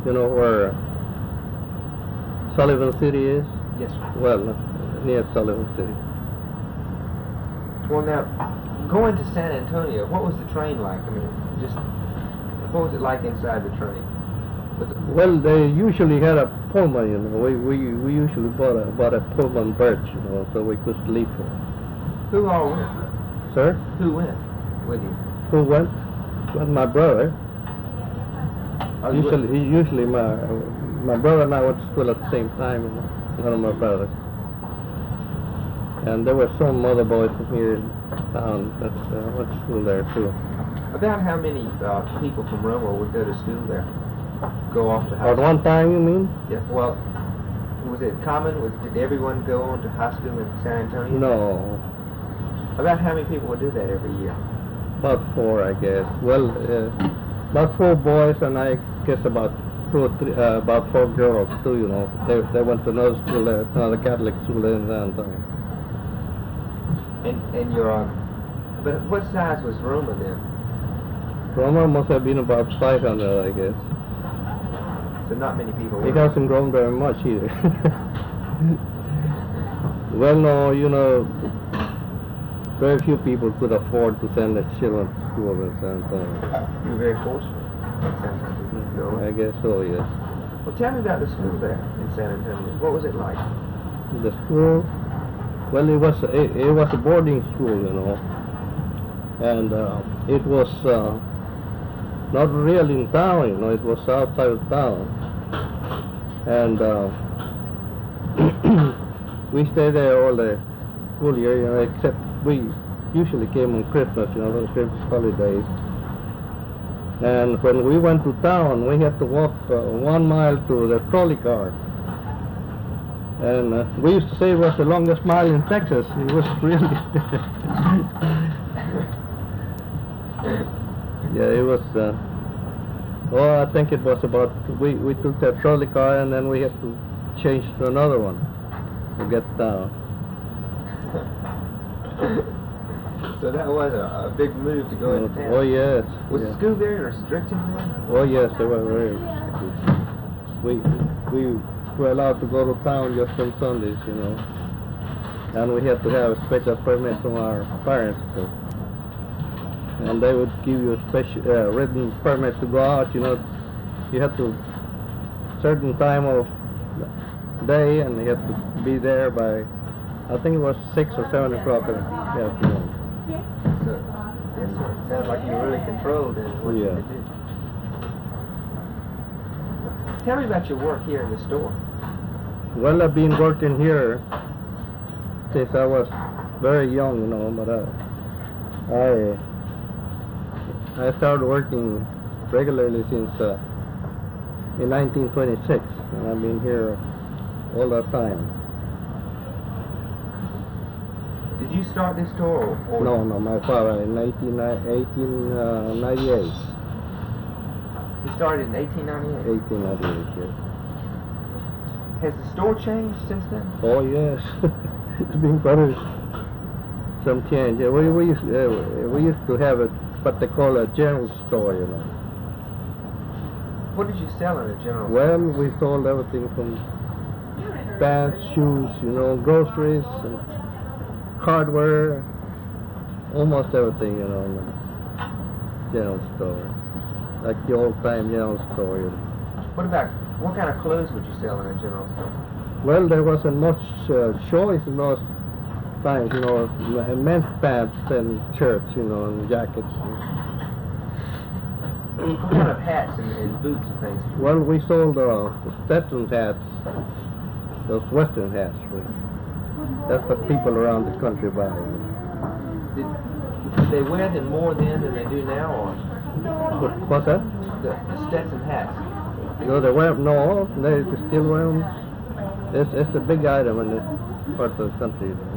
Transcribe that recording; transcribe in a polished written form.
You know where Sullivan City is? Yes, sir. Well, near Sullivan City. Well, now, going to San Antonio, what was the train like? I mean, just, what was it like inside the train? Well, they usually had a Pullman, you know. We usually bought a Pullman berth, you know, so we could sleep. Who all went? Sir? Who went with you? Who went? Well, my brother. Oh, you went- Usually my brother and I went to school at the same time, you know, one of my brothers. And there were some other boys from here in town that went to school there too. About how many people from Roma would go to school there? Go off to high At school? one time, you mean? Yeah, well, was it common? Did everyone go on to high school in San Antonio? No, About how many people would do that every year? about 4, I guess. Well, about 4 boys and I guess about 2 or 3, about 4 girls too, you know. They went to another school, another Catholic school in San Antonio. And your, but what size was Roma then? Roma must have been about 500, I guess. So not many people. It hasn't grown very much either. Well, no, you know, very few people could afford to send their children to school in San Antonio. You were very fortunate in San Antonio. I guess so, yes. Well, tell me about the school there in San Antonio. What was it like? The school, well, it was a boarding school, you know, and it was not really in town, you know. It was outside of town, and we stayed there all the school year, you know, except we usually came on Christmas, you know, the Christmas holidays. And when we went to town, we had to walk 1 mile to the trolley car. And we used to say it was the longest mile in Texas. It was really... Yeah, it was... I think it was about... We took that trolley car and then we had to change to another one to get down. So that was a big move to go into town. Oh, yes. Was yeah. the school very restricted then? Oh, yes, they were very restricted. We were allowed to go to town just on Sundays, you know. And we had to have a special permit from our parents too. And they would give you a special written permit to go out, you know. You had to certain time of day and you had to be there by, I think it was 6 or 7 o'clock in the afternoon. So, yes, sir. It sounds like you were really controlled in what you could do. Tell me about your work here in the store. Well, I've been working here since I was very young, you know, but I started working regularly since in 1926, and I've been here all that time. Did you start this store? Or No, my father in 1898. You started in 1898. 1898, yes. Has the store changed since then? Oh, yes. It's been quite some change. We used to have what they call a general store, you know. What did you sell in a general store? Well, we sold everything from pants, shoes, you know, groceries, and hardware, almost everything, you know, in the general store. Like the old-time general store, you know. What kind of clothes would you sell in a general store? Well, there wasn't much choice in those times, you know, men's pants and shirts, you know, and jackets. What kind of hats and boots and things? Well, we sold Stetson hats, those Western hats, really. That's what people around the country buy. Did they wear them more then than they do now, or What's that? the Stetson hats? No, they wear no, they still wear them. It's a big item in this part of the country.